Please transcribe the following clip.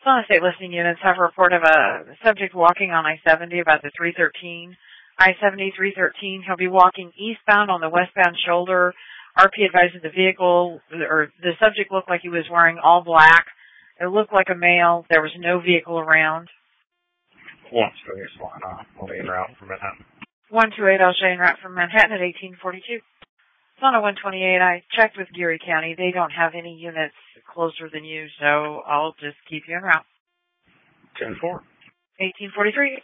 Some state listing units have a report of a subject walking on I-70 about the 313. I-70, 313, he'll be walking eastbound on the westbound shoulder. RP advises the vehicle, or the subject looked like he was wearing all black. It looked like a male. There was no vehicle around. 128 line off. I'll be en route from Manhattan. 128, I'll show you en route from Manhattan at 1842. It's on a 128. I checked with Geary County. They don't have any units closer than you, so I'll just keep you en route. 10-4. 1843.